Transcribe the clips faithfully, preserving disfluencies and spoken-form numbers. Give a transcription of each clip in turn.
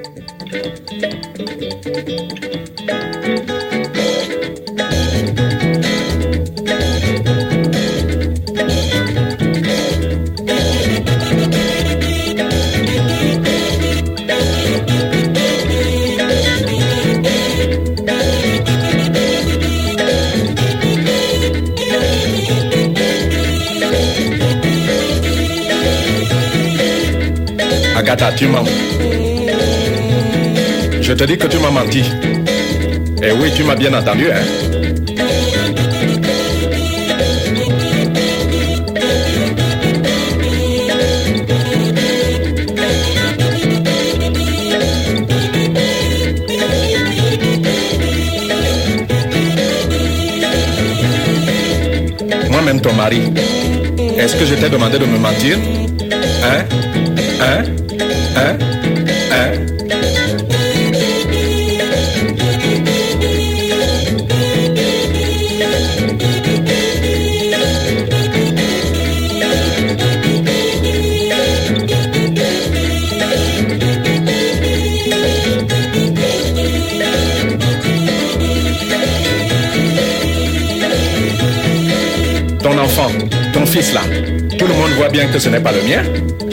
Agatha, tu mens. Je te dis que tu m'as menti. Et oui, tu m'as bien entendu, hein. Moi-même ton mari. Est-ce que je t'ai demandé de me mentir? Hein? Hein? Hein? Hein? Ton enfant, ton fils là, tout le monde voit bien que ce n'est pas le mien.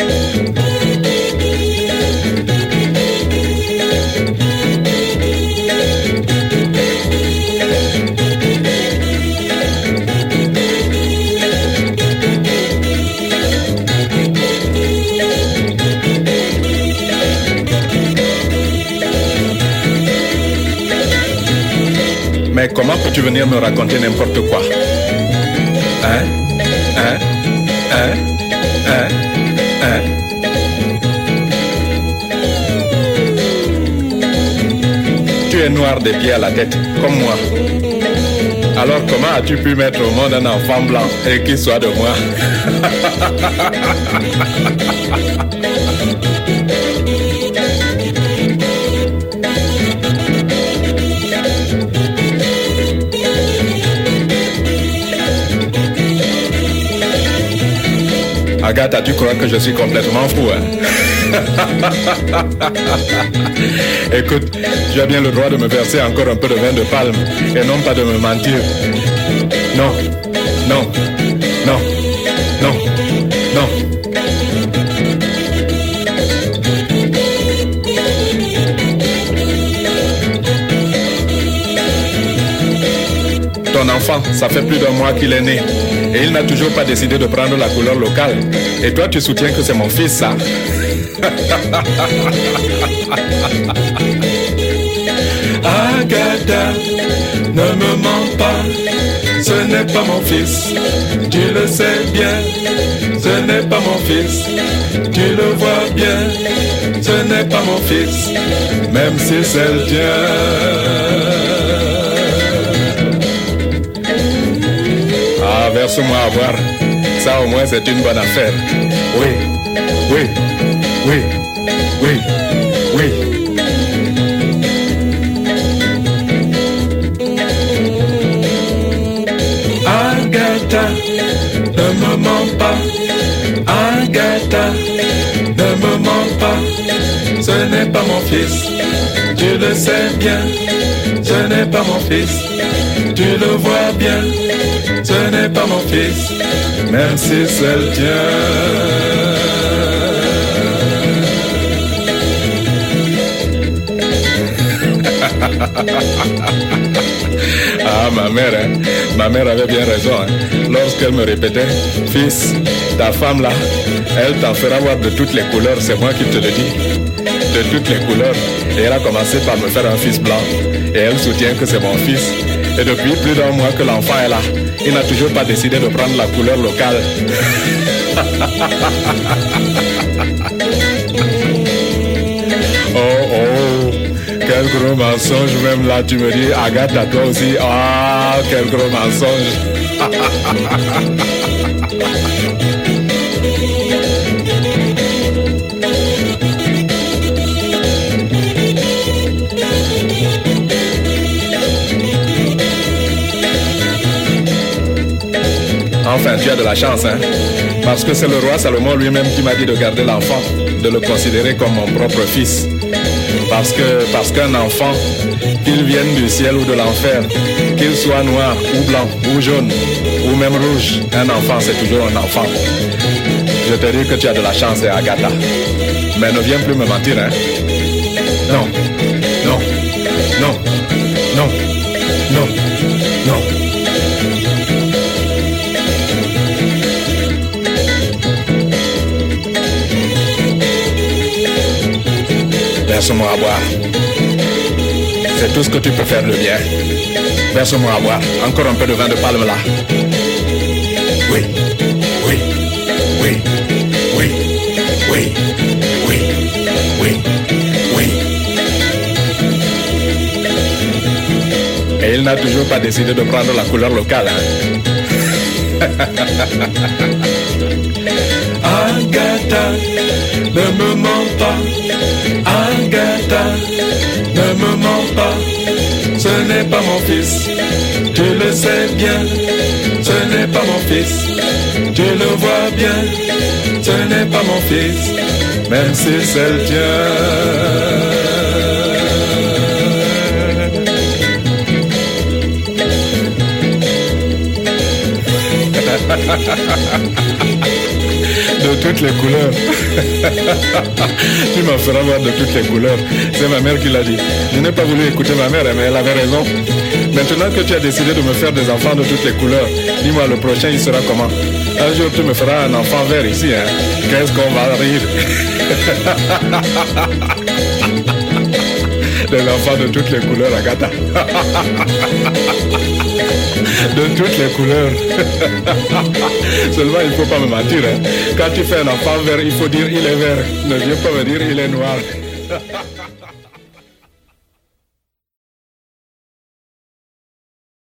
Mais comment peux-tu venir me raconter n'importe quoi? Hein? Hein? Hein? Hein? Hein? Tu es noir des pieds à la tête, comme moi. Alors comment as-tu pu mettre au monde un enfant blanc et qu'il soit de moi? Agatha, tu crois que je suis complètement fou, hein? Écoute, tu as bien le droit de me verser encore un peu de vin de palme et non pas de me mentir. Non, non, non, non, non. Ton enfant, ça fait plus d'un mois qu'il est né. Et il n'a toujours pas décidé de prendre la couleur locale. Et toi, tu soutiens que c'est mon fils, ça? Agatha, ne me mens pas. Ce n'est pas mon fils. Tu le sais bien. Ce n'est pas mon fils. Tu le vois bien. Ce n'est pas mon fils. Même si c'est le tien. Ah, verse-moi à voir. Ça au moins c'est une bonne affaire. Oui, oui, oui, oui, oui. Agatha, ne me mens pas. Agatha, ne me mens pas. Ce n'est pas mon fils. Tu le sais bien. Ce n'est pas mon fils. Tu le vois bien. Ce n'est pas mon fils, même si c'est le tien. Ah, ma mère, hein? Ma mère avait bien raison, hein? Lorsqu'elle me répétait, fils, ta femme là, elle t'en fera voir de toutes les couleurs, c'est moi qui te le dis. De toutes les couleurs. Et elle a commencé par me faire un fils blanc. Et elle soutient que c'est mon fils. Et depuis plus d'un mois que l'enfant est là, il n'a toujours pas décidé de prendre la couleur locale. Oh oh, quel gros mensonge, même là tu me dis, Agatha toi aussi, ah, quel gros mensonge. Enfin, tu as de la chance, hein? Parce que c'est le roi Salomon lui-même qui m'a dit de garder l'enfant, de le considérer comme mon propre fils. Parce que, parce qu'un enfant, qu'il vienne du ciel ou de l'enfer, qu'il soit noir ou blanc ou jaune ou même rouge, un enfant c'est toujours un enfant. Je te dis que tu as de la chance, c'est Agatha. Mais ne viens plus me mentir, hein. Non, non, non, non, non, non. Verse-moi à boire. C'est tout ce que tu peux faire de bien. Verse-moi à boire. Encore un peu de vin de palme là. Oui, oui, oui, oui, oui, oui, oui, oui. Et il n'a toujours pas décidé de prendre la couleur locale, hein. Agatha, ne me mens pas. Agatha, ne me mens pas. Ce n'est pas mon fils, tu le sais bien. Ce n'est pas mon fils, tu le vois bien. Ce n'est pas mon fils, même si c'est le tien. De toutes les couleurs. Tu m'en feras voir de toutes les couleurs. C'est ma mère qui l'a dit. Je n'ai pas voulu écouter ma mère, mais elle avait raison. Maintenant que tu as décidé de me faire des enfants de toutes les couleurs, dis-moi le prochain il sera comment? Un jour tu me feras un enfant vert ici, hein. Qu'est-ce qu'on va rire? Des enfants de toutes les couleurs, Agatha. De toutes les couleurs. Seulement il ne faut pas me mentir, hein. Quand tu fais un enfant vert, il faut dire il est vert. Ne viens pas me dire il est noir.